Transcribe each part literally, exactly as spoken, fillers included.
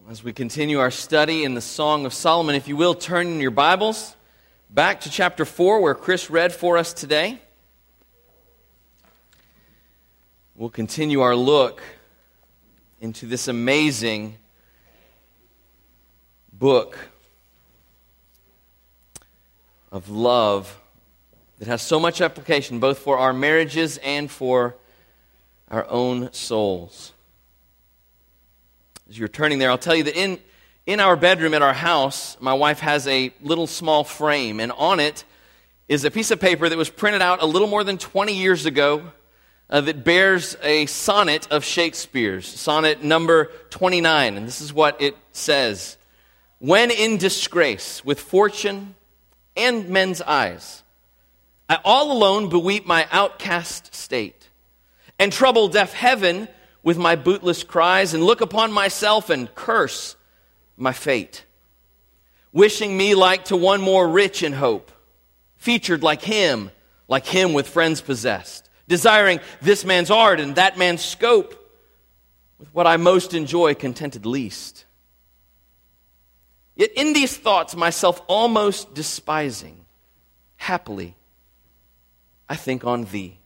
As we continue our study in the Song of Solomon, if you will, turn in your Bibles back to chapter four, where Chris read for us today. We'll continue our look into this amazing book of love that has so much application both for our marriages and for our own souls. As you're turning there, I'll tell you that in, in our bedroom at our house, my wife has a little small frame, and on it is a piece of paper that was printed out a little more than twenty years ago uh, that bears a sonnet of Shakespeare's, sonnet number twenty-nine, and this is what it says. When in disgrace with fortune and men's eyes, I all alone beweep my outcast state, and trouble deaf heaven with my bootless cries, and look upon myself and curse my fate. Wishing me like to one more rich in hope, featured like him, like him with friends possessed, desiring this man's art and that man's scope, with what I most enjoy contented least. Yet in these thoughts myself almost despising, happily I think on thee,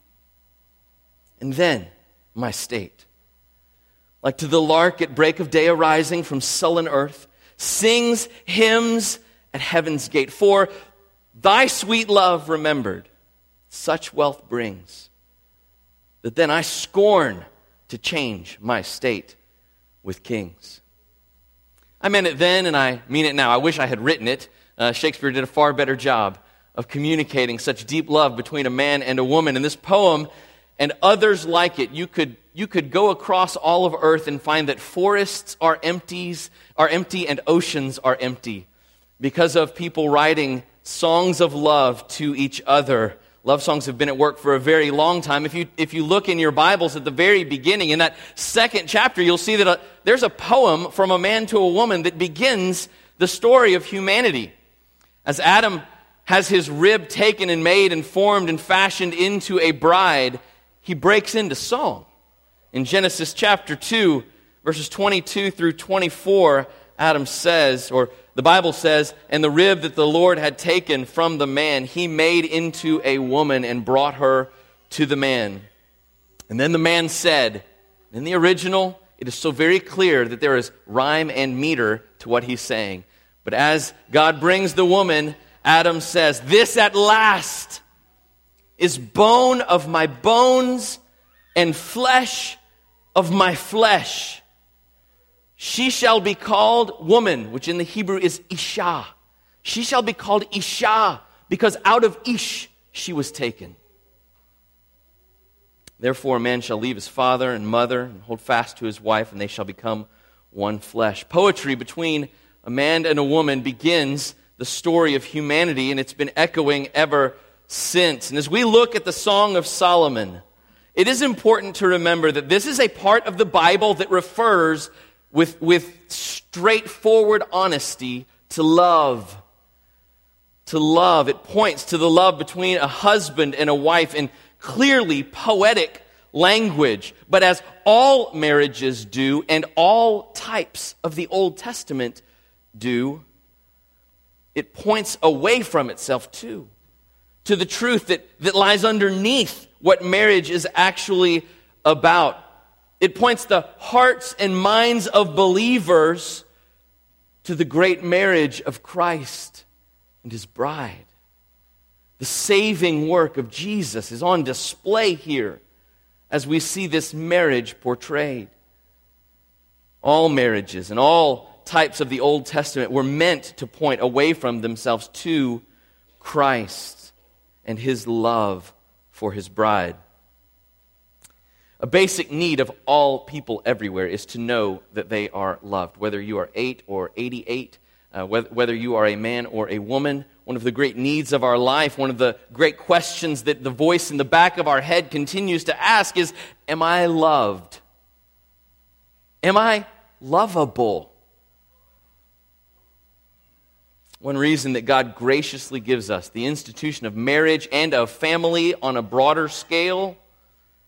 and then my state. Like to the lark at break of day arising from sullen earth, sings hymns at heaven's gate. For thy sweet love remembered, such wealth brings, that then I scorn to change my state with kings. I meant it then, and I mean it now. I wish I had written it. Uh, Shakespeare did a far better job of communicating such deep love between a man and a woman. In this poem, and others like it, you could you could go across all of earth and find that forests are empties, are empty and oceans are empty because of people writing songs of love to each other. Love songs have been at work for a very long time. If you if you look in your Bibles at the very beginning, in that second chapter, you'll see that a, there's a poem from a man to a woman that begins the story of humanity. As Adam has his rib taken and made and formed and fashioned into a bride, he breaks into song. In Genesis chapter two, verses twenty-two through twenty-four, Adam says, or the Bible says, and the rib that the Lord had taken from the man, he made into a woman and brought her to the man. And then the man said, in the original, it is so very clear that there is rhyme and meter to what he's saying. But as God brings the woman, Adam says, this at last is bone of my bones and flesh of my flesh. She shall be called woman, which in the Hebrew is Isha. She shall be called Isha, because out of Ish she was taken. Therefore a man shall leave his father and mother and hold fast to his wife, and they shall become one flesh. Poetry between a man and a woman begins the story of humanity, and it's been echoing ever since. And as we look at the Song of Solomon, it is important to remember that this is a part of the Bible that refers with, with straightforward honesty to love. To love. It points to the love between a husband and a wife in clearly poetic language. But as all marriages do, and all types of the Old Testament do, it points away from itself too, to the truth that, that lies underneath what marriage is actually about. It points the hearts and minds of believers to the great marriage of Christ and his bride. The saving work of Jesus is on display here as we see this marriage portrayed. All marriages and all types of the Old Testament were meant to point away from themselves to Christ and his love for his bride. A basic need of all people everywhere is to know that they are loved. Whether you are eight or eighty-eight, uh, whether, whether you are a man or a woman, one of the great needs of our life, one of the great questions that the voice in the back of our head continues to ask is, am I loved? Am I lovable? One reason that God graciously gives us the institution of marriage and of family on a broader scale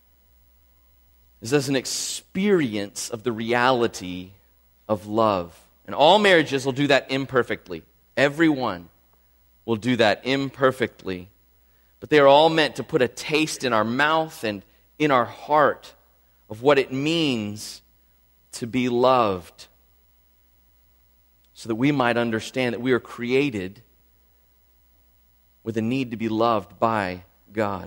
is as an experience of the reality of love. And all marriages will do that imperfectly. Everyone will do that imperfectly. But they are all meant to put a taste in our mouth and in our heart of what it means to be loved, so that we might understand that we are created with a need to be loved by God.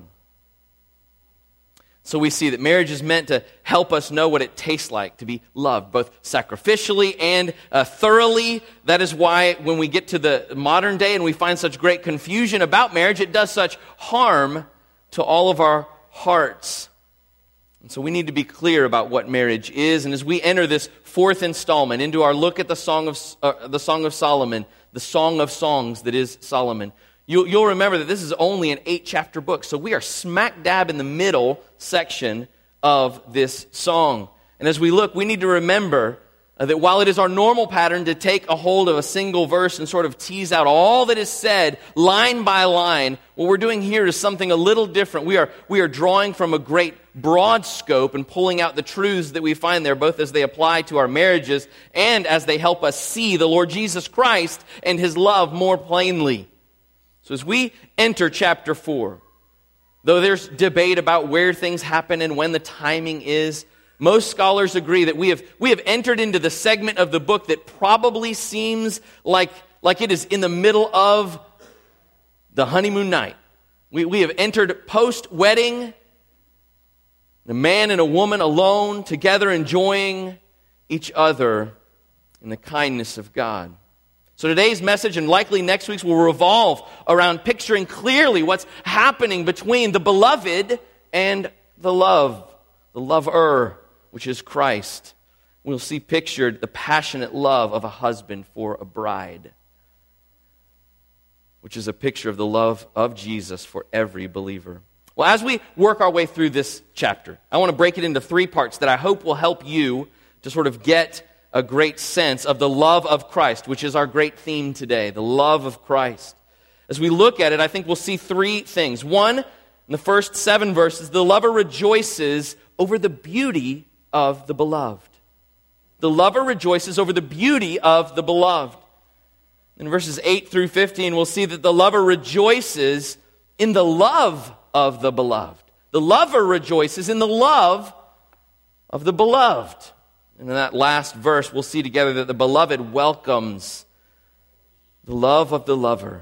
So we see that marriage is meant to help us know what it tastes like to be loved, both sacrificially and uh, thoroughly. That is why when we get to the modern day and we find such great confusion about marriage, it does such harm to all of our hearts. And so we need to be clear about what marriage is. And as we enter this fourth installment into our look at the Song of uh, the Song of Solomon, the Song of Songs that is Solomon, you'll, you'll remember that this is only an eight-chapter book. So we are smack dab in the middle section of this song. And as we look, we need to remember uh, that while it is our normal pattern to take a hold of a single verse and sort of tease out all that is said line by line, what we're doing here is something a little different. We are, we are drawing from a great broad scope and pulling out the truths that we find there, both as they apply to our marriages and as they help us see the Lord Jesus Christ and His love more plainly. So as we enter chapter four, though there's debate about where things happen and when the timing is, most scholars agree that we have we have entered into the segment of the book that probably seems like, like it is in the middle of the honeymoon night. We, we have entered post-wedding, a man and a woman alone, together enjoying each other in the kindness of God. So today's message, and likely next week's, will revolve around picturing clearly what's happening between the beloved and the love, the lover, which is Christ. We'll see pictured the passionate love of a husband for a bride, which is a picture of the love of Jesus for every believer. Well, as we work our way through this chapter, I want to break it into three parts that I hope will help you to sort of get a great sense of the love of Christ, which is our great theme today, the love of Christ. As we look at it, I think we'll see three things. One, in the first seven verses, the lover rejoices over the beauty of the beloved. The lover rejoices over the beauty of the beloved. In verses eight through fifteen, we'll see that the lover rejoices in the love of the beloved. The lover rejoices in the love of the beloved. And in that last verse, we'll see together that the beloved welcomes the love of the lover.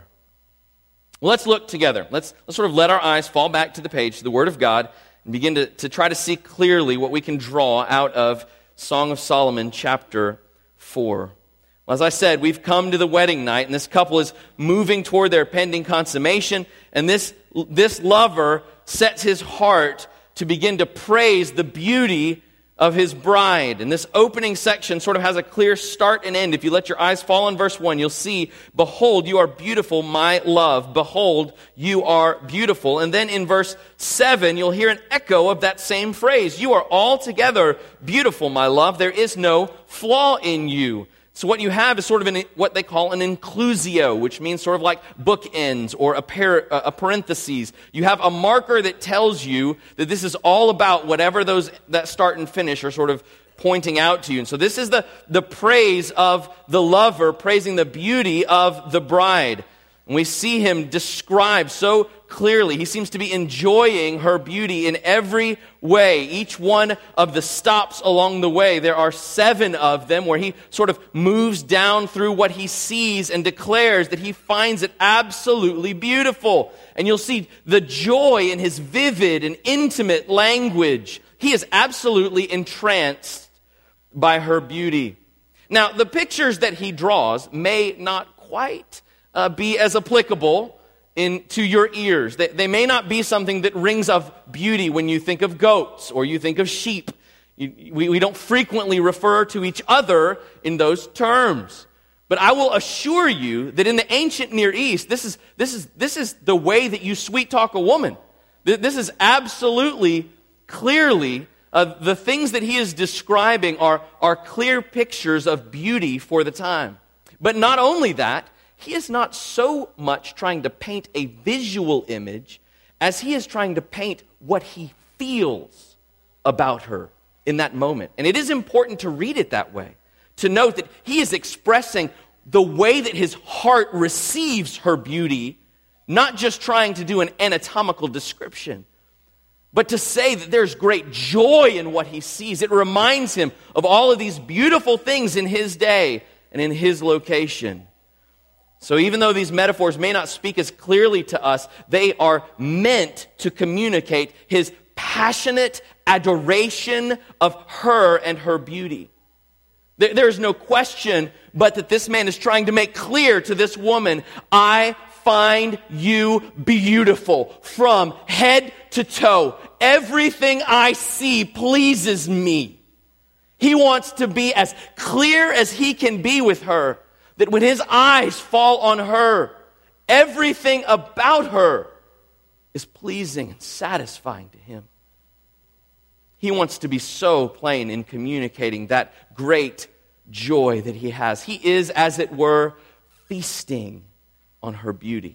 Well, let's look together. Let's, let's sort of let our eyes fall back to the page, to the Word of God, and begin to, to try to see clearly what we can draw out of Song of Solomon chapter four. Well, as I said, we've come to the wedding night, and this couple is moving toward their pending consummation, and this, this lover sets his heart to begin to praise the beauty of his bride. And this opening section sort of has a clear start and end. If you let your eyes fall on verse one, you'll see, "Behold, you are beautiful, my love. Behold, you are beautiful." And then in verse seven, you'll hear an echo of that same phrase. "You are altogether beautiful, my love. There is no flaw in you." So what you have is sort of an, what they call an inclusio, which means sort of like bookends or a, par, a parentheses. You have a marker that tells you that this is all about whatever those that start and finish are sort of pointing out to you. And so this is the, the praise of the lover, praising the beauty of the bride. And we see him described so clearly. He seems to be enjoying her beauty in every way. Each one of the stops along the way, there are seven of them, where he sort of moves down through what he sees and declares that he finds it absolutely beautiful. And you'll see the joy in his vivid and intimate language. He is absolutely entranced by her beauty. Now, the pictures that he draws may not quite Uh, be as applicable in, to your ears. They, they may not be something that rings of beauty when you think of goats or you think of sheep. You, we, we don't frequently refer to each other in those terms. But I will assure you that in the ancient Near East, this is, this is, this is the way that you sweet talk a woman. This is absolutely, clearly, uh, the things that he is describing are, are clear pictures of beauty for the time. But not only that, he is not so much trying to paint a visual image as he is trying to paint what he feels about her in that moment. And it is important to read it that way, to note that he is expressing the way that his heart receives her beauty, not just trying to do an anatomical description, but to say that there's great joy in what he sees. It reminds him of all of these beautiful things in his day and in his location. So even though these metaphors may not speak as clearly to us, they are meant to communicate his passionate adoration of her and her beauty. There's no question but that this man is trying to make clear to this woman, I find you beautiful from head to toe. Everything I see pleases me. He wants to be as clear as he can be with her, that when his eyes fall on her, everything about her is pleasing and satisfying to him. He wants to be so plain in communicating that great joy that he has. He is, as it were, feasting on her beauty.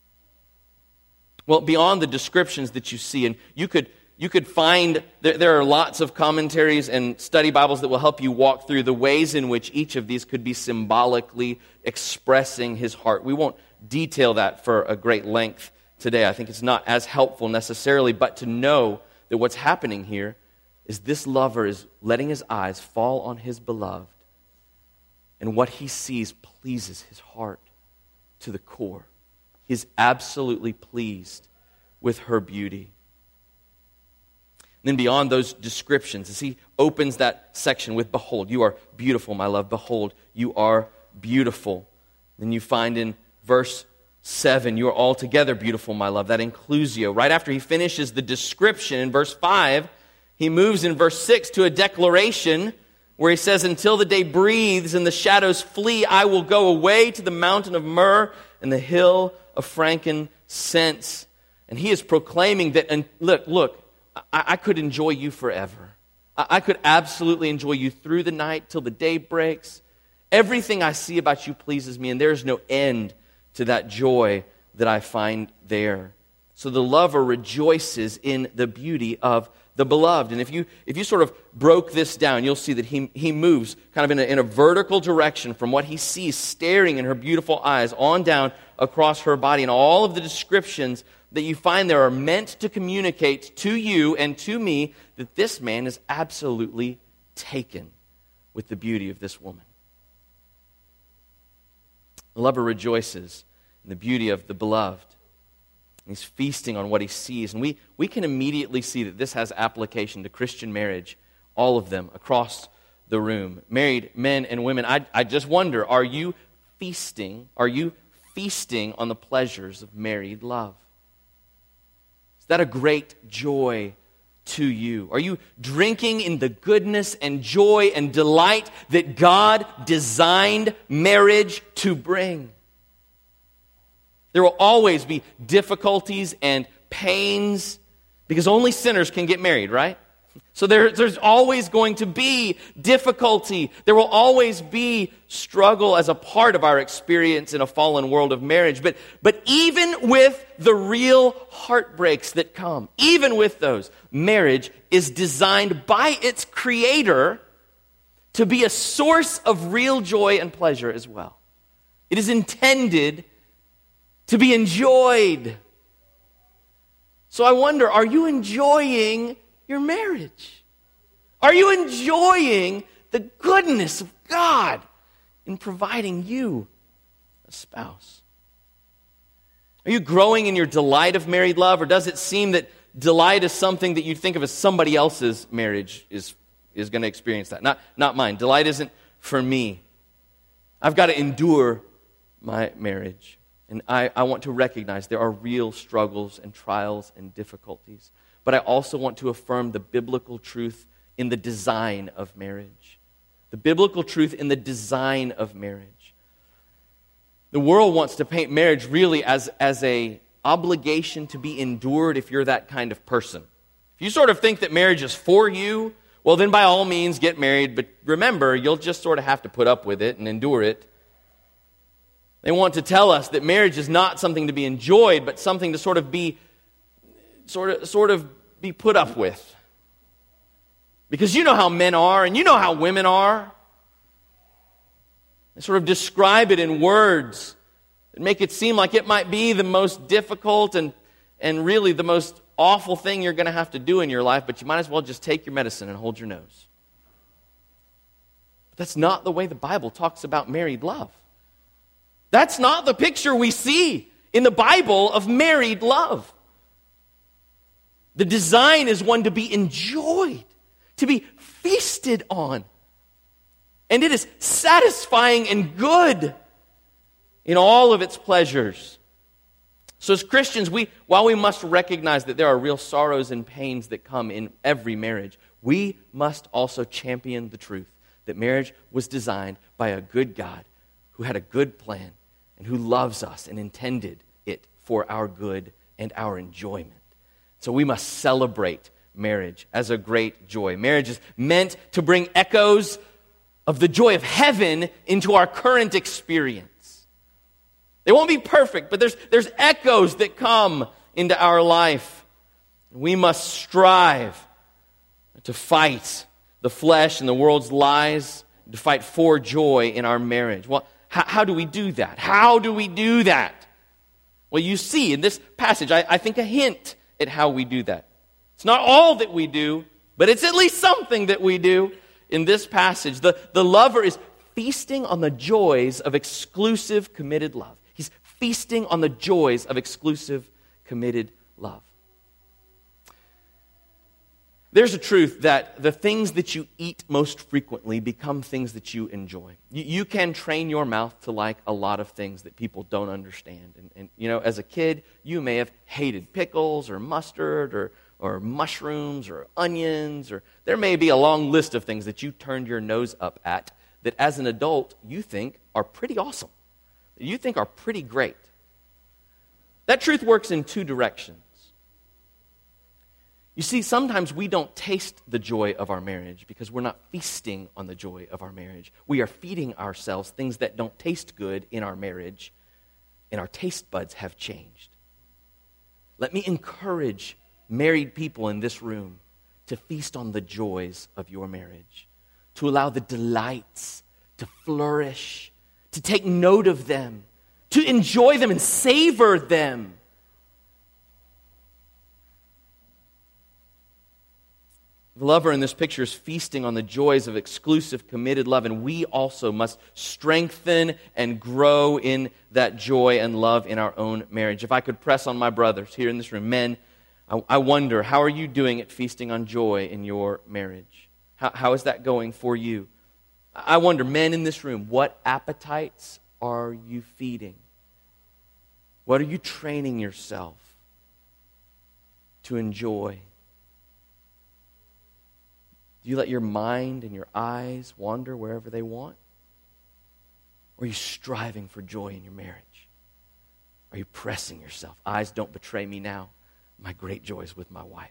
Well, beyond the descriptions that you see, and you could you could find, there, there are lots of commentaries and study Bibles that will help you walk through the ways in which each of these could be symbolically expressing his heart. We won't detail that for a great length today. I think it's not as helpful necessarily, but to know that what's happening here is this lover is letting his eyes fall on his beloved, and what he sees pleases his heart to the core. He's absolutely pleased with her beauty. And then beyond those descriptions, as he opens that section with, behold, you are beautiful, my love. Behold, you are beautiful. Then you find in verse seven, you are altogether beautiful, my love. That inclusio. Right after he finishes the description in verse five, he moves in verse six to a declaration where he says, until the day breathes and the shadows flee, I will go away to the mountain of myrrh and the hill of frankincense. And he is proclaiming that, and look, look, I, I could enjoy you forever. I, I could absolutely enjoy you through the night till the day breaks. Everything I see about you pleases me, and there is no end to that joy that I find there. So the lover rejoices in the beauty of the beloved. And if you if you sort of broke this down, you'll see that he, he moves kind of in a, in a vertical direction from what he sees staring in her beautiful eyes on down across her body. And all of the descriptions that you find there are meant to communicate to you and to me that this man is absolutely taken with the beauty of this woman. The lover rejoices in the beauty of the beloved. He's feasting on what he sees. And we, we can immediately see that this has application to Christian marriage, all of them, across the room. Married men and women, I, I just wonder, are you feasting, are you feasting on the pleasures of married love? Is that a great joy to you? Are you drinking in the goodness and joy and delight that God designed marriage to bring? There will always be difficulties and pains because only sinners can get married, right? So there, there's always going to be difficulty. There will always be struggle as a part of our experience in a fallen world of marriage. But, but even with the real heartbreaks that come, even with those, marriage is designed by its creator to be a source of real joy and pleasure as well. It is intended to be enjoyed. So I wonder, are you enjoying your marriage? Are you enjoying the goodness of God in providing you a spouse? Are you growing in your delight of married love, or does it seem that delight is something that you think of as somebody else's marriage is, is going to experience that? Not, not mine. Delight isn't for me. I've got to endure my marriage. And I, I want to recognize there are real struggles and trials and difficulties. But I also want to affirm the biblical truth in the design of marriage. The biblical truth in the design of marriage. The world wants to paint marriage really as, as a obligation to be endured if you're that kind of person. If you sort of think that marriage is for you, well then by all means get married. But remember, you'll just sort of have to put up with it and endure it. They want to tell us that marriage is not something to be enjoyed, but something to sort of be, sort of, sort of be put up with. Because you know how men are, and you know how women are. They sort of describe it in words that make it seem like it might be the most difficult and, and really the most awful thing you're going to have to do in your life, but you might as well just take your medicine and hold your nose. But that's not the way the Bible talks about married love. That's not the picture we see in the Bible of married love. The design is one to be enjoyed, to be feasted on. And it is satisfying and good in all of its pleasures. So as Christians, we, while we must recognize that there are real sorrows and pains that come in every marriage, we must also champion the truth that marriage was designed by a good God who had a good plan and who loves us and intended it for our good and our enjoyment. So we must celebrate marriage as a great joy. Marriage is meant to bring echoes of the joy of heaven into our current experience. They won't be perfect, but there's, there's echoes that come into our life. We must strive to fight the flesh and the world's lies, to fight for joy in our marriage. Well, how, how do we do that? How do we do that? Well, you see in this passage, I, I think a hint at how we do that. It's not all that we do, but it's at least something that we do in this passage. The, the lover is feasting on the joys of exclusive, committed love. He's feasting on the joys of exclusive, committed love. There's a truth that the things that you eat most frequently become things that you enjoy. You, you can train your mouth to like a lot of things that people don't understand. And, and you know, as a kid, you may have hated pickles or mustard or, or mushrooms or onions, or there may be a long list of things that you turned your nose up at that as an adult you think are pretty awesome, that you think are pretty great. That truth works in two directions. You see, sometimes we don't taste the joy of our marriage because we're not feasting on the joy of our marriage. We are feeding ourselves things that don't taste good in our marriage, and our taste buds have changed. Let me encourage married people in this room to feast on the joys of your marriage, to allow the delights to flourish, to take note of them, to enjoy them and savor them. The lover in this picture is feasting on the joys of exclusive, committed love, and we also must strengthen and grow in that joy and love in our own marriage. If I could press on my brothers here in this room, men, I, I wonder, how are you doing at feasting on joy in your marriage? How, how is that going for you? I wonder, men in this room, what appetites are you feeding? What are you training yourself to enjoy? Do you let your mind and your eyes wander wherever they want? Or are you striving for joy in your marriage? Are you pressing yourself? Eyes, don't betray me now. My great joy is with my wife.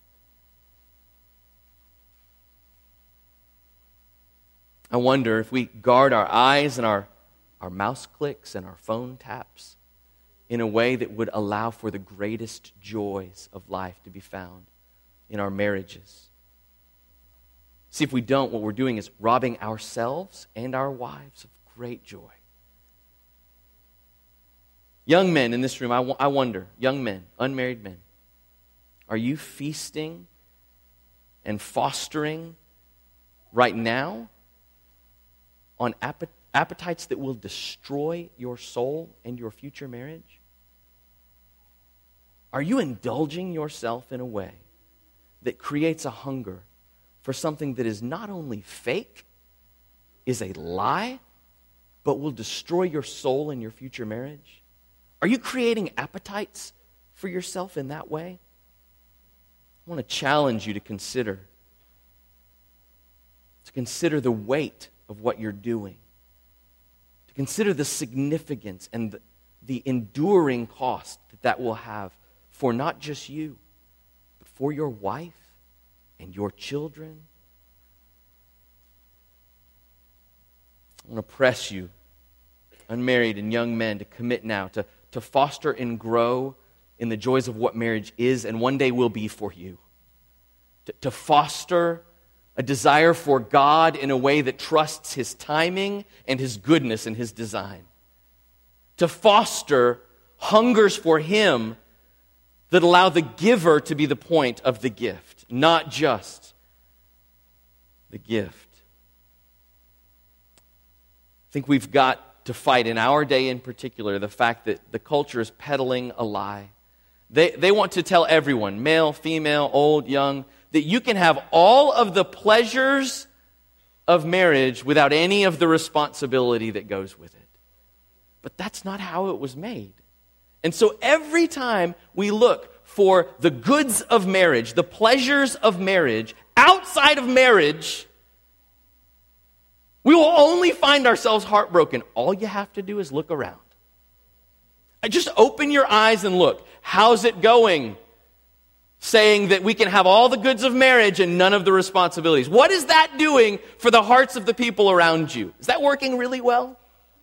I wonder if we guard our eyes and our, our mouse clicks and our phone taps in a way that would allow for the greatest joys of life to be found in our marriages. See, if we don't, what we're doing is robbing ourselves and our wives of great joy. Young men in this room, I, w- I wonder, young men, unmarried men, are you feasting and fostering right now on appet- appetites that will destroy your soul and your future marriage? Are you indulging yourself in a way that creates a hunger for something that is not only fake, is a lie, but will destroy your soul and your future marriage? Are you creating appetites for yourself in that way? I want to challenge you to consider, to consider the weight of what you're doing, to consider the significance and the, the enduring cost that that will have for not just you, but for your wife and your children. I want to press you, unmarried and young men, to commit now, to, to foster and grow in the joys of what marriage is and one day will be for you. To, to foster a desire for God in a way that trusts His timing and His goodness and His design. To foster hungers for Him that allow the giver to be the point of the gift, not just the gift. I think we've got to fight in our day in particular the fact that the culture is peddling a lie. They, they want to tell everyone, male, female, old, young, that you can have all of the pleasures of marriage without any of the responsibility that goes with it. But that's not how it was made. And so every time we look for the goods of marriage, the pleasures of marriage, outside of marriage, we will only find ourselves heartbroken. All you have to do is look around. Just open your eyes and look. How's it going? Saying that we can have all the goods of marriage and none of the responsibilities. What is that doing for the hearts of the people around you? Is that working really well?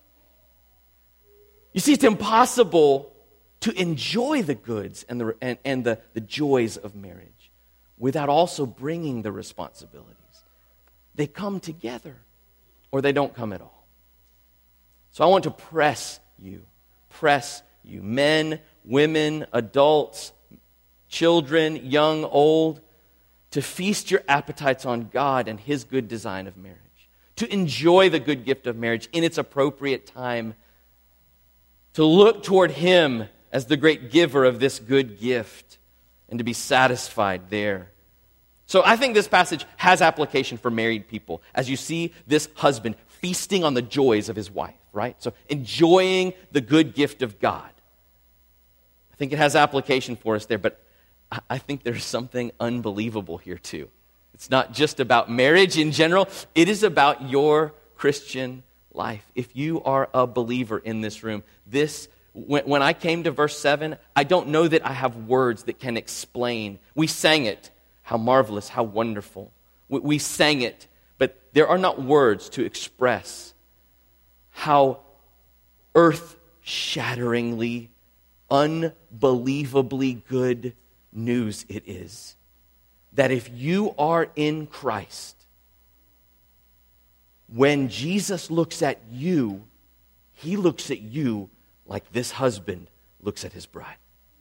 You see, it's impossible to enjoy the goods and the and, and the, the joys of marriage without also bringing the responsibilities. They come together or they don't come at all. So I want to press you, press you, men, women, adults, children, young, old, to feast your appetites on God and His good design of marriage, to enjoy the good gift of marriage in its appropriate time, to look toward Him as the great giver of this good gift, and to be satisfied there. So I think this passage has application for married people, as you see this husband feasting on the joys of his wife, right? So enjoying the good gift of God. I think it has application for us there, but I think there's something unbelievable here too. It's not just about marriage in general. It is about your Christian life. If you are a believer in this room, this, when, when I came to verse seven, I don't know that I have words that can explain. We sang it. How marvelous, how wonderful. We, we sang it, but there are not words to express how earth-shatteringly, unbelievably good news it is that if you are in Christ, when Jesus looks at you, He looks at you like this husband looks at his bride.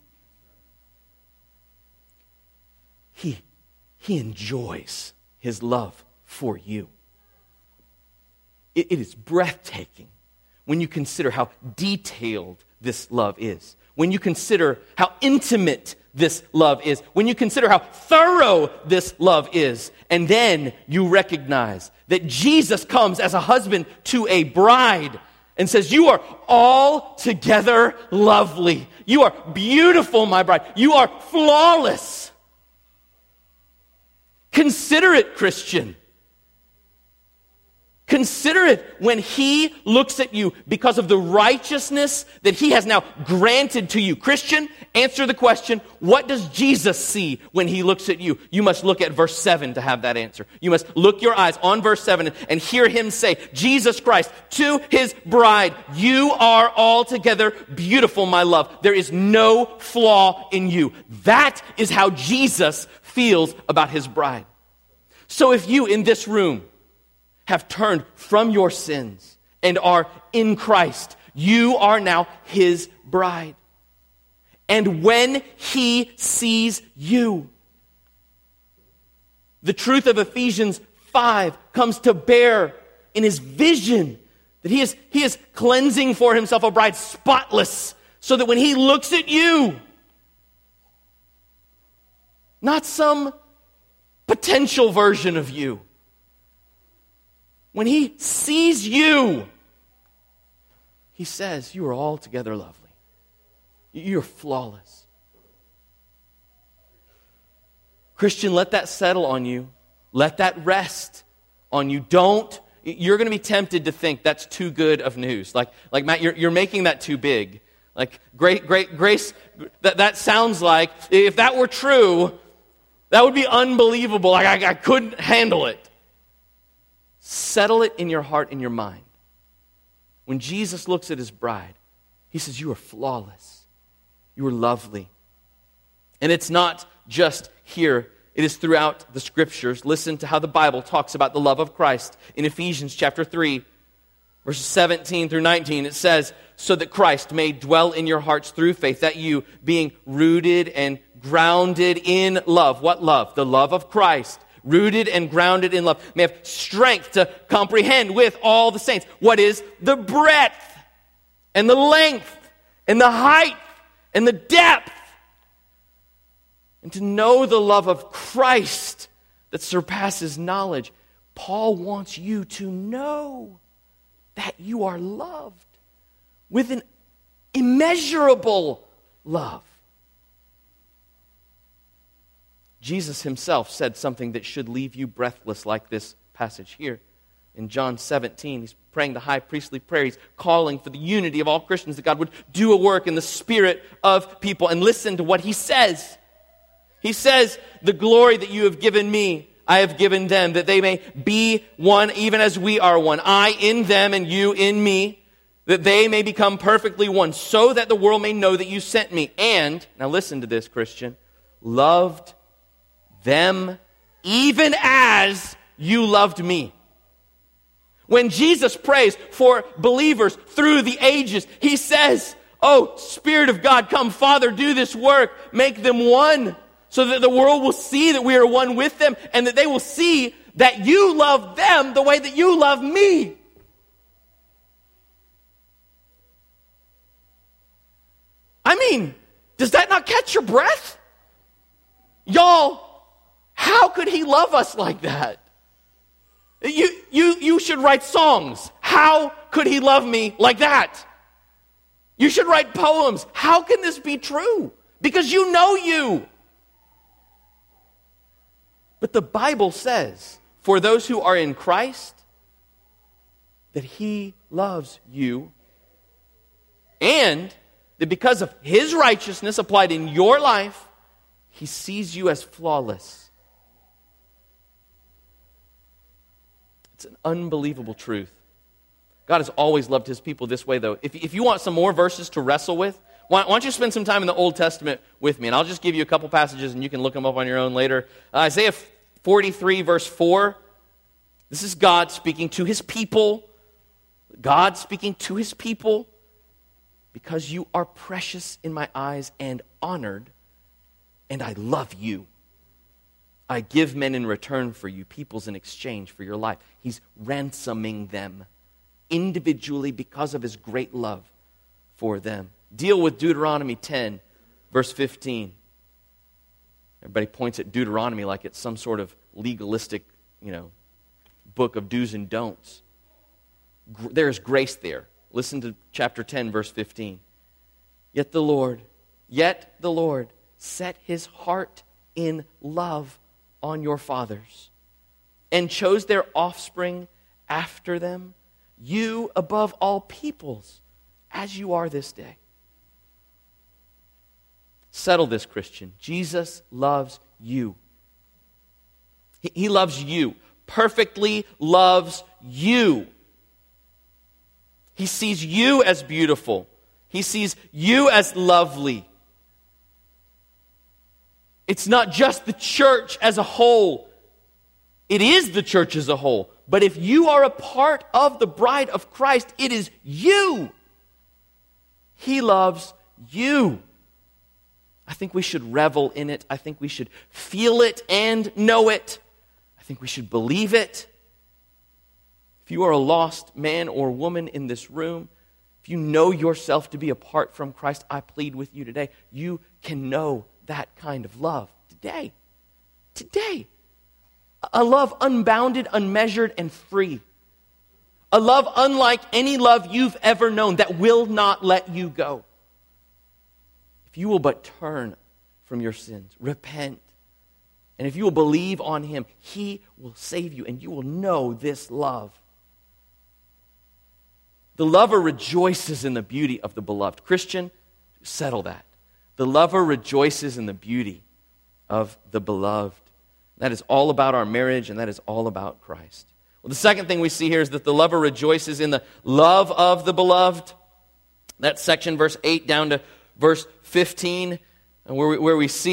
He, he enjoys His love for you. It, it is breathtaking when you consider how detailed this love is, when you consider how intimate this love is, when you consider how thorough this love is, and then you recognize that Jesus comes as a husband to a bride and says, you are altogether lovely. You are beautiful, my bride. You are flawless. Consider it, Christian. Consider it when He looks at you because of the righteousness that He has now granted to you. Christian, answer the question, what does Jesus see when He looks at you? You must look at verse seven to have that answer. You must look your eyes on verse seven and hear Him say, Jesus Christ, to His bride, you are altogether beautiful, my love. There is no flaw in you. That is how Jesus feels about His bride. So if you in this room have turned from your sins and are in Christ, you are now His bride. And when He sees you, the truth of Ephesians five comes to bear in His vision that He is, he is cleansing for Himself a bride spotless, so that when He looks at you, not some potential version of you, when He sees you, He says, you are altogether lovely. You're flawless. Christian, let that settle on you. Let that rest on you. Don't, you're going to be tempted to think that's too good of news. Like, like Matt, you're, you're making that too big. Like, great, great grace, that, that sounds like, if that were true, that would be unbelievable. Like, I, I couldn't handle it. Settle it in your heart and your mind. When Jesus looks at His bride, He says, you are flawless. You are lovely. And it's not just here It is throughout the Scriptures. Listen to how the Bible talks about the love of Christ. In Ephesians chapter three, verses seventeen through nineteen, it says, so that Christ may dwell in your hearts through faith, that you, being rooted and grounded in love. What love? The love of Christ. Rooted and grounded in love. May have strength to comprehend with all the saints what is the breadth and the length and the height and the depth. And to know the love of Christ that surpasses knowledge. Paul wants you to know that you are loved with an immeasurable love. Jesus himself said something that should leave you breathless, like this passage here. In John seventeen, he's praying the high priestly prayer. He's calling for the unity of all Christians, that God would do a work in the spirit of people. And listen to what he says. He says, the glory that you have given me, I have given them, that they may be one even as we are one. I in them and you in me, that they may become perfectly one, so that the world may know that you sent me. And, now listen to this, Christian, loved them even as you loved me. When Jesus prays for believers through the ages, he says, oh, Spirit of God, come, Father, do this work, make them one, so that the world will see that we are one with them, and that they will see that you love them the way that you love me. I mean, does that not catch your breath? Y'all, how could he love us like that? You, you, you should write songs. How could he love me like that? You should write poems. How can this be true? Because you know you. But the Bible says, for those who are in Christ, that he loves you, and that because of his righteousness applied in your life, he sees you as flawless. It's an unbelievable truth. God has always loved his people this way, though. If, if you want some more verses to wrestle with, why, why don't you spend some time in the Old Testament with me? And I'll just give you a couple passages and you can look them up on your own later. Uh, Isaiah forty-three, verse four. This is God speaking to his people. God speaking to his people. Because you are precious in my eyes and honored, and I love you. I give men in return for you, peoples in exchange for your life. He's ransoming them individually because of his great love for them. Deal with Deuteronomy ten, verse fifteen. Everybody points at Deuteronomy like it's some sort of legalistic, you know, book of do's and don'ts. Gr- there's grace there. Listen to chapter ten, verse fifteen. Yet the Lord, yet the Lord set his heart in love on your fathers and chose their offspring after them, you above all peoples, as you are this day. Settle this, Christian. Jesus loves you. He, he loves you. Perfectly loves you. He sees you as beautiful. He sees you as lovely. It's not just the church as a whole. It is the church as a whole. But if you are a part of the bride of Christ, it is you. He loves you. I think we should revel in it. I think we should feel it and know it. I think we should believe it. If you are a lost man or woman in this room, if you know yourself to be apart from Christ, I plead with you today, you can know that kind of love today. Today. A love unbounded, unmeasured, and free. A love unlike any love you've ever known that will not let you go. If you will but turn from your sins, repent, and if you will believe on him, he will save you, and you will know this love. The lover rejoices in the beauty of the beloved. Christian, settle that. The lover rejoices in the beauty of the beloved. That is all about our marriage, and that is all about Christ. Well, the second thing we see here is that the lover rejoices in the love of the beloved. That section, verse eight down to verse fifteen, and where we, where we see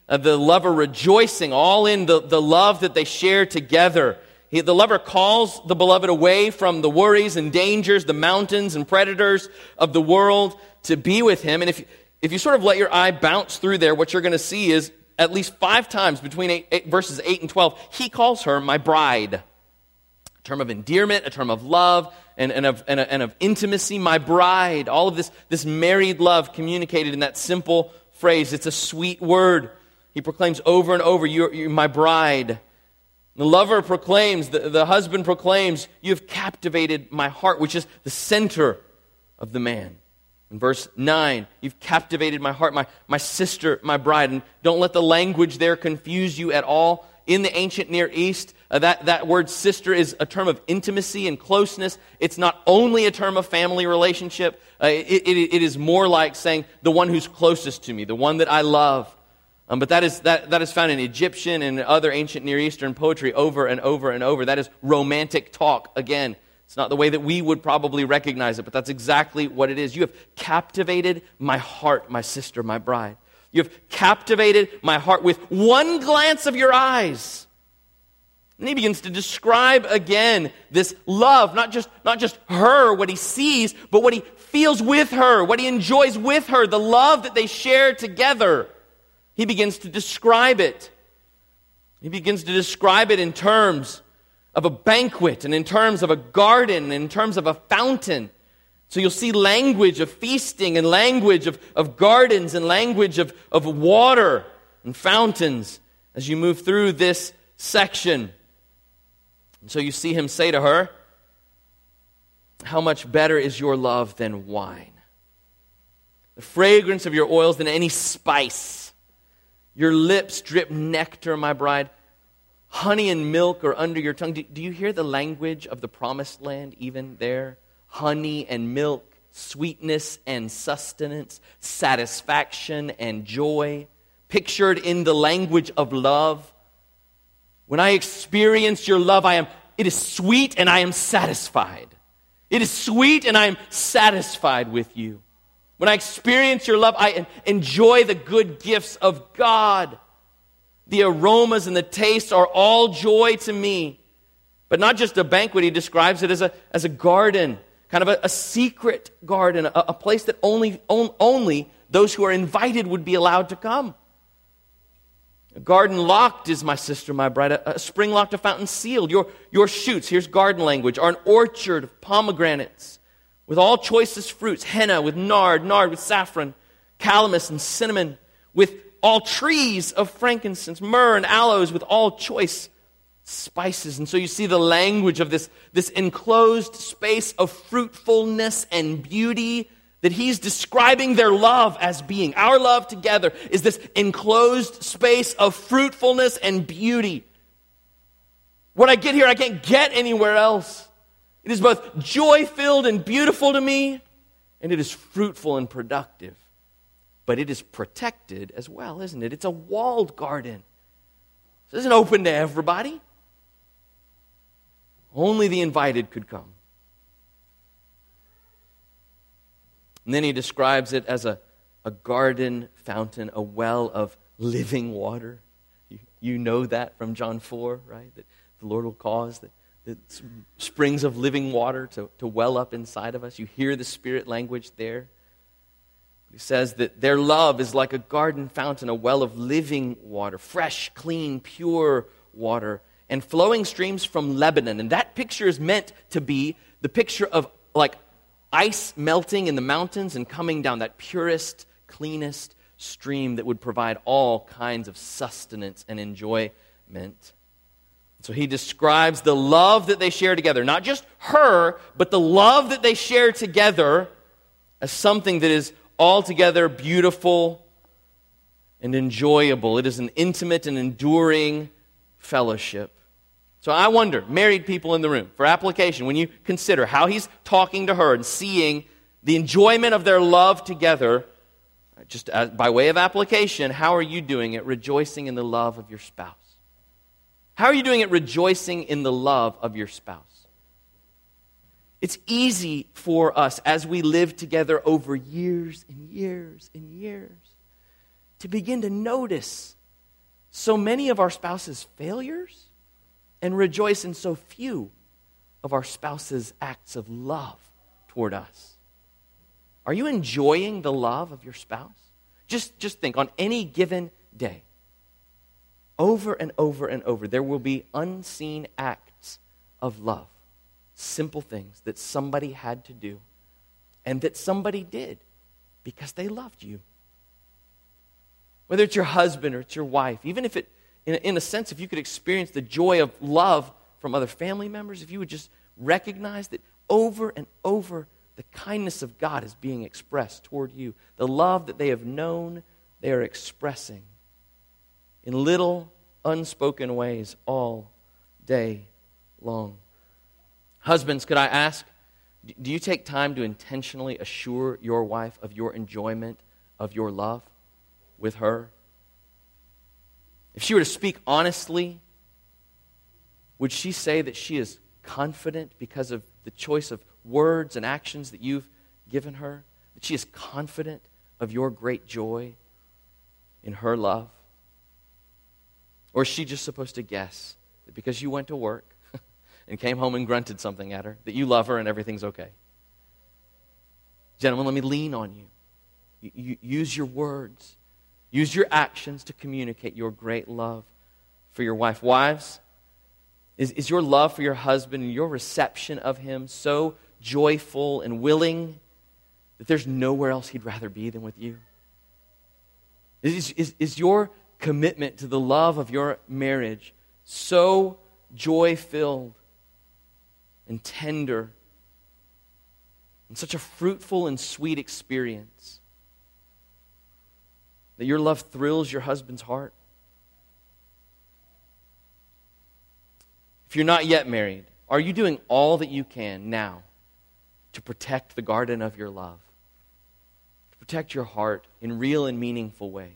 Uh, the lover rejoicing, all in the, the love that they share together. He, the lover calls the beloved away from the worries and dangers, the mountains and predators of the world to be with him. And if, if you sort of let your eye bounce through there, what you're going to see is at least five times between eight, eight, verses eight and twelve, he calls her my bride. A term of endearment, a term of love, and, and, of, and, and of intimacy, my bride. All of this, this married love communicated in that simple phrase. It's a sweet word. He proclaims over and over, you're, you're my bride. The lover proclaims, the, the husband proclaims, you have captivated my heart, which is the center of the man. In verse nine, you've captivated my heart, my, my sister, my bride. And don't let the language there confuse you at all. In the ancient Near East, uh, that, that word sister is a term of intimacy and closeness. It's not only a term of family relationship. Uh, it, it, it is more like saying the one who's closest to me, the one that I love. Um, but that is that, that is found in Egyptian and other ancient Near Eastern poetry over and over and over. That is romantic talk. Again, it's not the way that we would probably recognize it, but that's exactly what it is. You have captivated my heart, my sister, my bride. You have captivated my heart with one glance of your eyes. And he begins to describe again this love, not just, not just her, what he sees, but what he feels with her, what he enjoys with her, the love that they share together. He begins to describe it. He begins to describe it in terms of a banquet and in terms of a garden and in terms of a fountain. So you'll see language of feasting and language of, of gardens and language of, of water and fountains as you move through this section. And so you see him say to her, how much better is your love than wine? The fragrance of your oils than any spice. Your lips drip nectar, my bride. Honey and milk are under your tongue. Do, do you hear the language of the promised land even there? Honey and milk, sweetness and sustenance, satisfaction and joy, pictured in the language of love. When I experience your love, I am. It is sweet and I am satisfied. It is sweet and I am satisfied with you. When I experience your love, I enjoy the good gifts of God. The aromas and the tastes are all joy to me. But not just a banquet, he describes it as a, as a garden, kind of a, a secret garden, a, a place that only, on, only those who are invited would be allowed to come. A garden locked is my sister, my bride, a, a spring locked, a fountain sealed. Your, your shoots, here's garden language, are an orchard of pomegranates, with all choicest fruits, henna with nard, nard with saffron, calamus and cinnamon, with all trees of frankincense, myrrh and aloes, with all choice spices. And so you see the language of this, this enclosed space of fruitfulness and beauty that he's describing their love as being. Our love together is this enclosed space of fruitfulness and beauty. What I get here, I can't get anywhere else. It is both joy-filled and beautiful to me, and it is fruitful and productive. But it is protected as well, isn't it? It's a walled garden. So it isn't open to everybody. Only the invited could come. And then he describes it as a, a garden fountain, a well of living water. You, you know that from John four, right? That the Lord will cause that the springs of living water to, to well up inside of us. You hear the Spirit language there. He says that their love is like a garden fountain, a well of living water, fresh, clean, pure water, and flowing streams from Lebanon. And that picture is meant to be the picture of like ice melting in the mountains and coming down, that purest, cleanest stream that would provide all kinds of sustenance and enjoyment. So he describes the love that they share together, not just her, but the love that they share together as something that is altogether beautiful and enjoyable. It is an intimate and enduring fellowship. So I wonder, married people in the room, for application, when you consider how he's talking to her and seeing the enjoyment of their love together, just as, by way of application, how are you doing it, rejoicing in the love of your spouse? How are you doing it, rejoicing in the love of your spouse? It's easy for us as we live together over years and years and years to begin to notice so many of our spouses' failures and rejoice in so few of our spouses' acts of love toward us? Are you enjoying the love of your spouse? Just, just think, on any given day, over and over and over, there will be unseen acts of love. Simple things that somebody had to do and that somebody did because they loved you. Whether it's your husband or it's your wife, even if it, in a, in a sense, if you could experience the joy of love from other family members, if you would just recognize that over and over the kindness of God is being expressed toward you. The love that they have known, they are expressing in little unspoken ways all day long. Husbands, could I ask, do you take time to intentionally assure your wife of your enjoyment of your love with her? If she were to speak honestly, would she say that she is confident because of the choice of words and actions that you've given her? That she is confident of your great joy in her love? Or is she just supposed to guess that because you went to work and came home and grunted something at her, that you love her and everything's okay? Gentlemen, let me lean on you. You, you. Use your words. Use your actions to communicate your great love for your wife. Wives, is, is your love for your husband and your reception of him so joyful and willing that there's nowhere else he'd rather be than with you? Is, is, is your commitment to the love of your marriage so joy-filled and tender and such a fruitful and sweet experience that your love thrills your husband's heart? If you're not yet married, are you doing all that you can now to protect the garden of your love? To protect your heart in real and meaningful ways?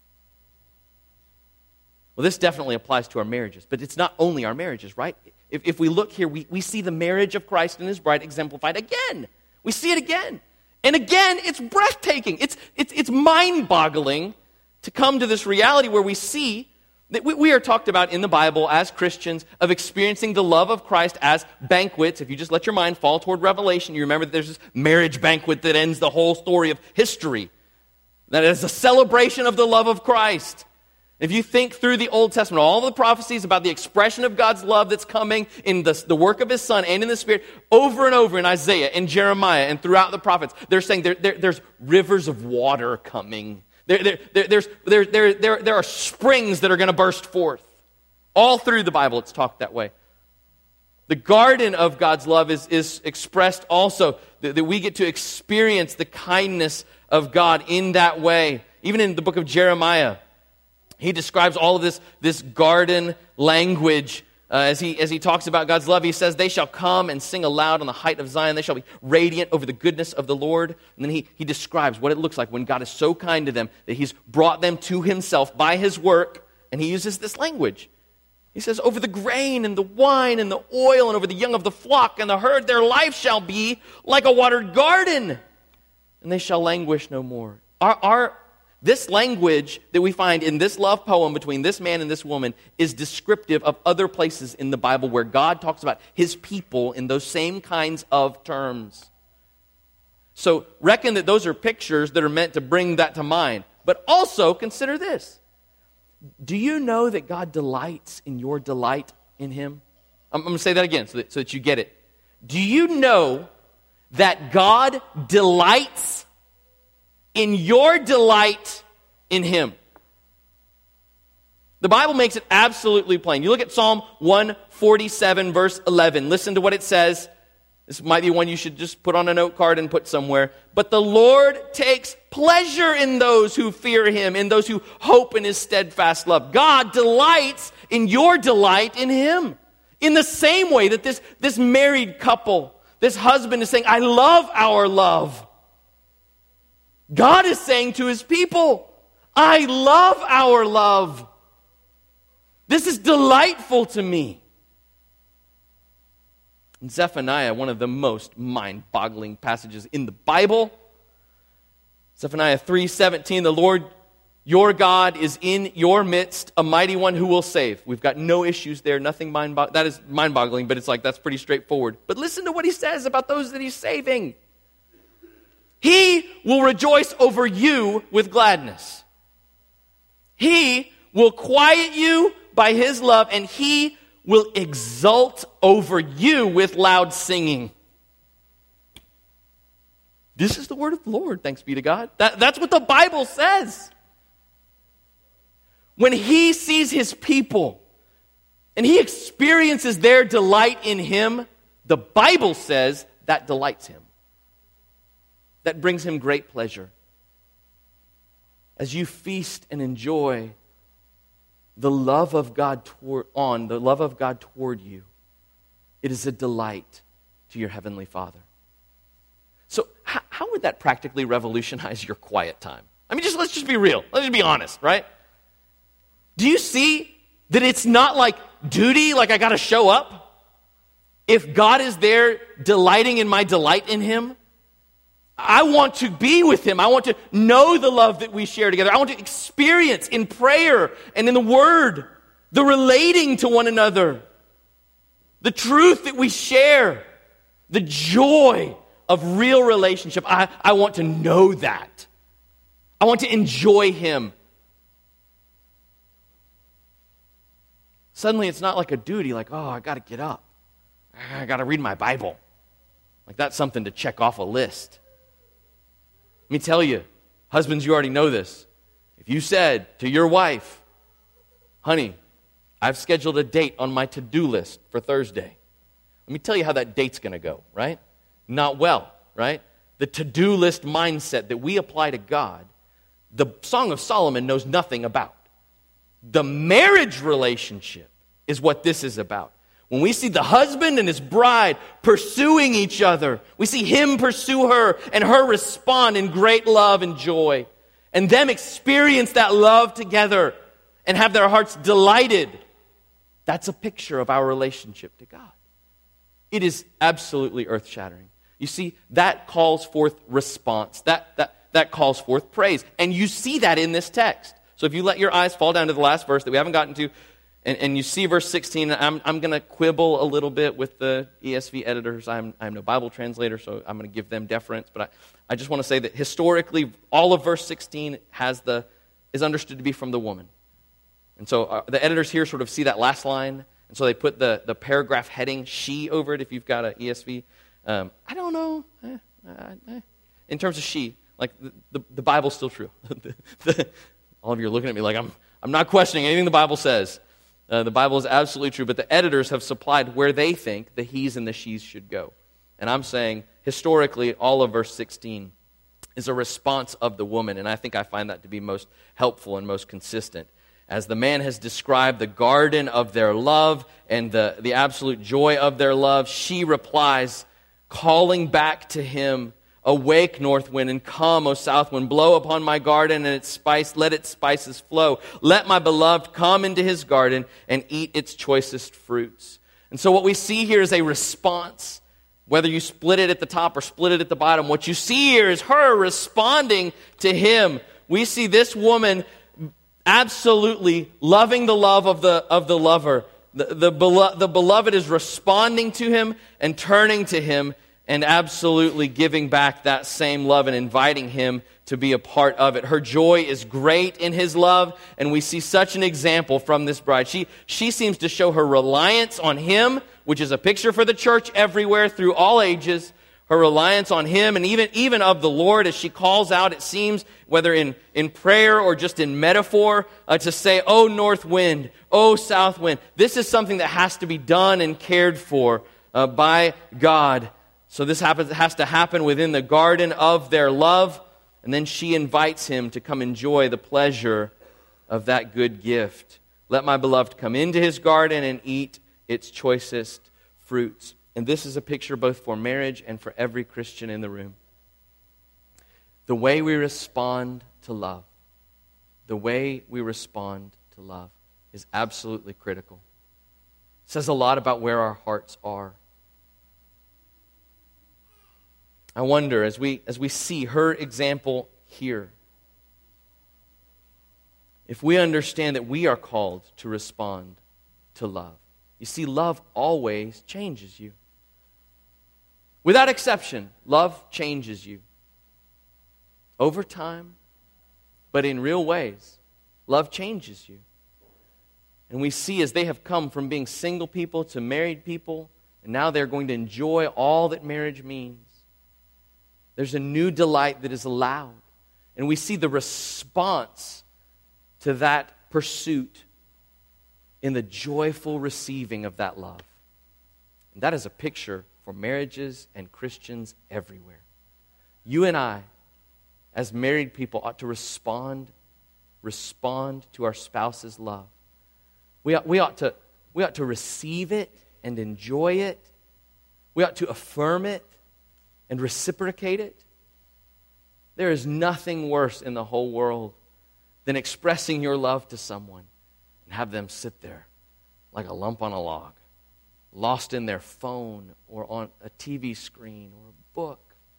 Well, this definitely applies to our marriages, but it's not only our marriages, right? If, if we look here, we, we see the marriage of Christ and His bride exemplified again. We see it again. And again, it's breathtaking. It's, it's, it's mind-boggling to come to this reality where we see that we, we are talked about in the Bible as Christians of experiencing the love of Christ as banquets. If you just let your mind fall toward Revelation, you remember that there's this marriage banquet that ends the whole story of history. That is a celebration of the love of Christ. If you think through the Old Testament, all the prophecies about the expression of God's love that's coming in the, the work of His Son and in the Spirit, over and over in Isaiah and Jeremiah and throughout the prophets, they're saying there, there, there's rivers of water coming. There, there, there, there's, there, there, there, there are springs that are going to burst forth. All through the Bible it's talked that way. The garden of God's love is, is expressed also, that, that we get to experience the kindness of God in that way. Even in the book of Jeremiah, he describes all of this, this garden language uh, as he as he talks about God's love. He says, "They shall come and sing aloud on the height of Zion. They shall be radiant over the goodness of the Lord." And then he, he describes what it looks like when God is so kind to them that He's brought them to Himself by His work. And he uses this language. He says, "Over the grain and the wine and the oil and over the young of the flock and the herd, their life shall be like a watered garden, and they shall languish no more." Our, our This language that we find in this love poem between this man and this woman is descriptive of other places in the Bible where God talks about His people in those same kinds of terms. So reckon that those are pictures that are meant to bring that to mind. But also consider this. Do you know that God delights in your delight in Him? I'm, I'm going to say that again so that, so that you get it. Do you know that God delights in your delight in Him? The Bible makes it absolutely plain. You look at Psalm one forty-seven, verse eleven. Listen to what it says. This might be one you should just put on a note card and put somewhere. "But the Lord takes pleasure in those who fear Him, in those who hope in His steadfast love." God delights in your delight in Him. In the same way that this, this married couple, this husband is saying, "I love our love." God is saying to His people, "I love our love. This is delightful to me." In Zephaniah, one of the most mind-boggling passages in the Bible, Zephaniah three seventeen, the Lord Your God is in your midst, a mighty one who will save. We've got no issues there, nothing mind bo- that is mind-boggling, but it's like that's pretty straightforward. But listen to what he says about those that he's saving. He will rejoice over you with gladness. He will quiet you by his love, and he will exult over you with loud singing. This is the word of the Lord, thanks be to God. That, that's what the Bible says. When he sees his people and he experiences their delight in him, the Bible says that delights him. That brings him great pleasure. As you feast and enjoy the love of God toward, on the love of God toward you, it is a delight to your heavenly Father. So how, how would that practically revolutionize your quiet time? I mean, just let's just be real. Let's just be honest, right? Do you see that it's not like duty, like I got to show up? If God is there delighting in my delight in him, I want to be with him. I want to know the love that we share together. I want to experience in prayer and in the word the relating to one another, the truth that we share, the joy of real relationship. I, I want to know that. I want to enjoy him. Suddenly it's not like a duty, like, oh, I got to get up. I got to read my Bible. Like that's something to check off a list. Let me tell you, husbands, you already know this. If you said to your wife, honey, I've scheduled a date on my to-do list for Thursday. Let me tell you how that date's going to go, right? Not well, right? The to-do list mindset that we apply to God, the Song of Solomon knows nothing about. The marriage relationship is what this is about. When we see the husband and his bride pursuing each other, we see him pursue her and her respond in great love and joy, and them experience that love together and have their hearts delighted. That's a picture of our relationship to God. It is absolutely earth-shattering. You see, that calls forth response. That, that, that calls forth praise. And you see that in this text. So if you let your eyes fall down to the last verse that we haven't gotten to, and, and you see verse sixteen, I'm, I'm going to quibble a little bit with the E S V editors. I'm, I'm no Bible translator, so I'm going to give them deference. But I, I just want to say that historically, all of verse sixteen has the is understood to be from the woman. And so uh, the editors here sort of see that last line, and so they put the, the paragraph heading, she, over it if you've got an E S V. Um, I don't know. Eh, eh, eh. In terms of she, like the, the, the Bible's still true. the, the, all of you are looking at me like I'm I'm not questioning anything the Bible says. Uh, the Bible is absolutely true, but the editors have supplied where they think the he's and the she's should go. And I'm saying, historically, all of verse sixteen is a response of the woman, and I think I find that to be most helpful and most consistent. As the man has described the garden of their love and the, the absolute joy of their love, she replies, calling back to him, awake, north wind, and come, O south wind, blow upon my garden and its spice, let its spices flow. Let my beloved come into his garden and eat its choicest fruits. And so what we see here is a response. Whether you split it at the top or split it at the bottom, what you see here is her responding to him. We see this woman absolutely loving the love of the of the lover. The, the, belo- the beloved is responding to him and turning to him and absolutely giving back that same love and inviting him to be a part of it. Her joy is great in his love, and we see such an example from this bride. She, she seems to show her reliance on him, which is a picture for the church everywhere through all ages. Her reliance on him and even, even of the Lord as she calls out, it seems, whether in, in prayer or just in metaphor, uh, to say, "Oh, north wind, oh, south wind." This is something that has to be done and cared for uh, by God. So this happens, has to happen within the garden of their love, and then she invites him to come enjoy the pleasure of that good gift. Let my beloved come into his garden and eat its choicest fruits. And this is a picture both for marriage and for every Christian in the room. The way we respond to love, the way we respond to love is absolutely critical. It says a lot about where our hearts are. I wonder, as we as we see her example here, if we understand that we are called to respond to love. You see, love always changes you. Without exception, love changes you. Over time, but in real ways, love changes you. And we see as they have come from being single people to married people, and now they're going to enjoy all that marriage means. There's a new delight that is allowed. And we see the response to that pursuit in the joyful receiving of that love. And that is a picture for marriages and Christians everywhere. You and I, as married people, ought to respond, respond to our spouse's love. We ought, we ought to, we ought to receive it and enjoy it. We ought to affirm it and reciprocate it. There is nothing worse in the whole world than expressing your love to someone and have them sit there like a lump on a log, lost in their phone or on a T V screen or a book,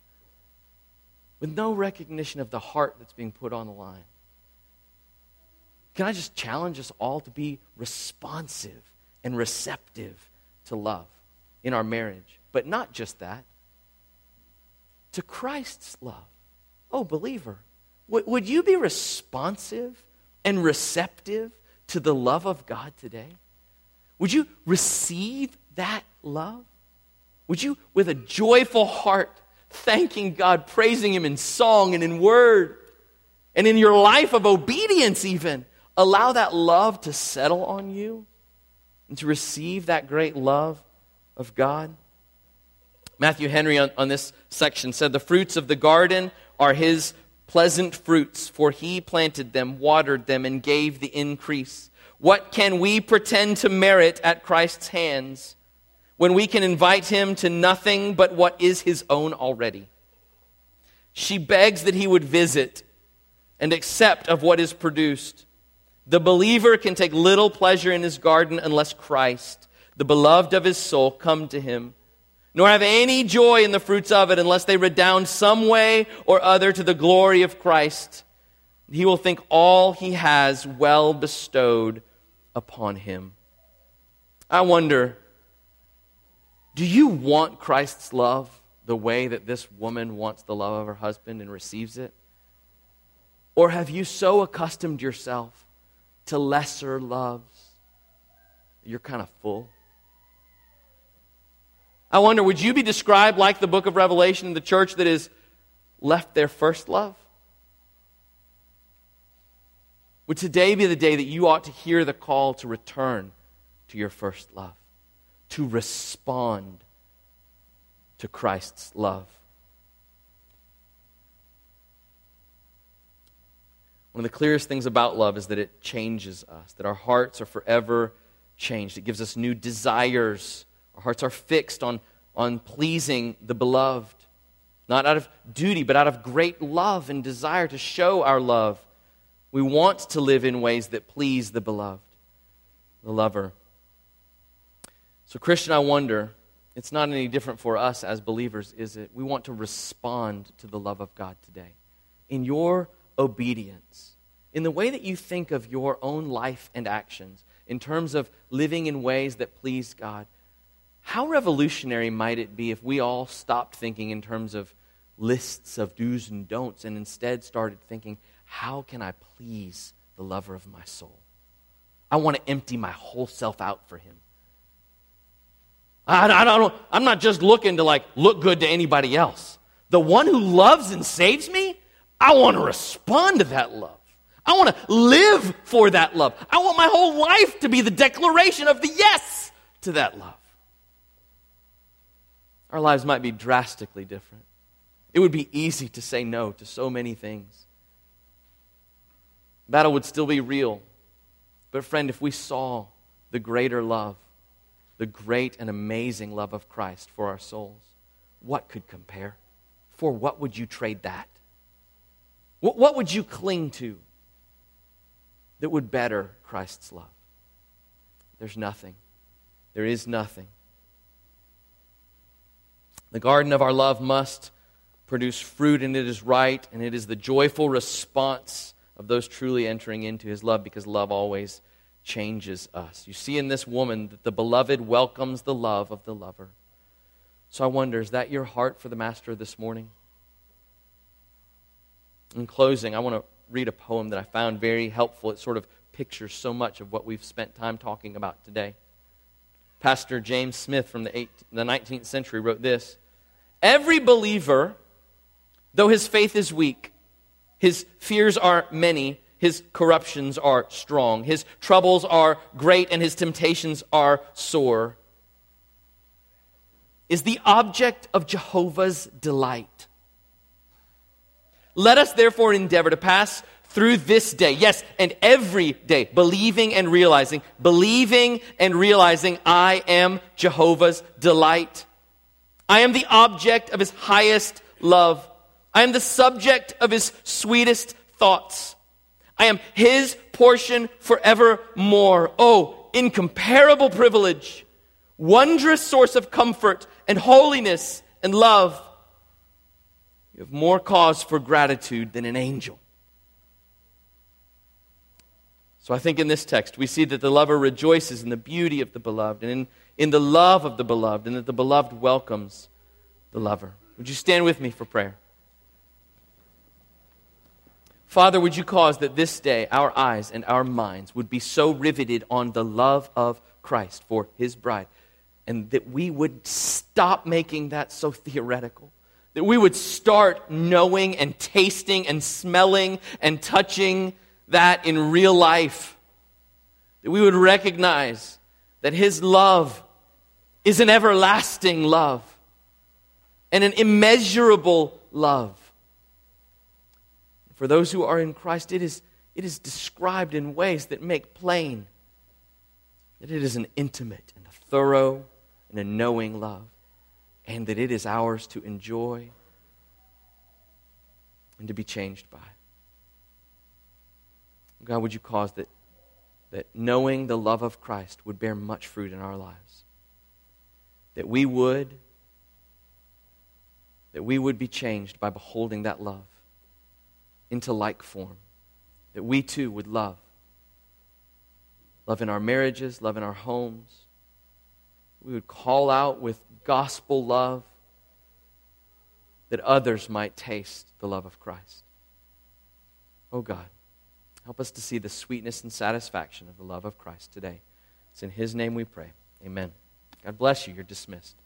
with no recognition of the heart that's being put on the line. Can I just challenge us all to be responsive and receptive to love in our marriage? But not just that, to Christ's love. Oh, believer, w- would you be responsive and receptive to the love of God today? Would you receive that love? Would you, with a joyful heart, thanking God, praising Him in song and in word, and in your life of obedience even, allow that love to settle on you and to receive that great love of God? Matthew Henry on, on this section said, "The fruits of the garden are His pleasant fruits, for He planted them, watered them, and gave the increase. What can we pretend to merit at Christ's hands when we can invite Him to nothing but what is His own already? She begs that He would visit and accept of what is produced. The believer can take little pleasure in His garden unless Christ, the beloved of his soul, come to him, nor have any joy in the fruits of it unless they redound some way or other to the glory of Christ. He will think all he has well bestowed upon him." I wonder, do you want Christ's love the way that this woman wants the love of her husband and receives it? Or have you so accustomed yourself to lesser loves that you're kind of full? I wonder, would you be described like the book of Revelation, the church that has left their first love? Would today be the day that you ought to hear the call to return to your first love, to respond to Christ's love? One of the clearest things about love is that it changes us, that our hearts are forever changed. It gives us new desires. Our hearts are fixed on, on pleasing the beloved, not out of duty, but out of great love and desire to show our love. We want to live in ways that please the beloved, the lover. So, Christian, I wonder, it's not any different for us as believers, is it? We want to respond to the love of God today in your obedience, in the way that you think of your own life and actions, in terms of living in ways that please God. How revolutionary might it be if we all stopped thinking in terms of lists of do's and don'ts and instead started thinking, how can I please the lover of my soul? I want to empty my whole self out for Him. I, I don't, I'm not just looking to like look good to anybody else. The one who loves and saves me, I want to respond to that love. I want to live for that love. I want my whole life to be the declaration of the yes to that love. Our lives might be drastically different. It would be easy to say no to so many things. Battle would still be real. But friend, if we saw the greater love, the great and amazing love of Christ for our souls, what could compare? For what would you trade that? What, what would you cling to that would better Christ's love? There's nothing. There is nothing. The garden of our love must produce fruit, and it is right, and it is the joyful response of those truly entering into his love, because love always changes us. You see in this woman that the beloved welcomes the love of the lover. So I wonder, is that your heart for the Master this morning? In closing, I want to read a poem that I found very helpful. It sort of pictures so much of what we've spent time talking about today. Pastor James Smith from the, eighteenth, the nineteenth century wrote this: "Every believer, though his faith is weak, his fears are many, his corruptions are strong, his troubles are great, and his temptations are sore, is the object of Jehovah's delight. Let us therefore endeavor to pass through this day, yes, and every day, believing and realizing, believing and realizing I am Jehovah's delight. I am the object of his highest love. I am the subject of his sweetest thoughts. I am his portion forevermore. Oh, incomparable privilege, wondrous source of comfort and holiness and love. You have more cause for gratitude than an angel." So I think in this text we see that the lover rejoices in the beauty of the beloved and in, in the love of the beloved, and that the beloved welcomes the lover. Would you stand with me for prayer? Father, would you cause that this day our eyes and our minds would be so riveted on the love of Christ for his bride, and that we would stop making that so theoretical. That we would start knowing and tasting and smelling and touching that in real life. That we would recognize that his love is an everlasting love and an immeasurable love. For those who are in Christ, it is, it is described in ways that make plain that it is an intimate and a thorough and a knowing love, and that it is ours to enjoy and to be changed by. God, would you cause that, that knowing the love of Christ would bear much fruit in our lives? That we would, that we would be changed by beholding that love into like form. That we too would love. Love in our marriages, love in our homes. We would call out with gospel love, that others might taste the love of Christ. Oh God, help us to see the sweetness and satisfaction of the love of Christ today. It's in his name we pray. Amen. God bless you. You're dismissed.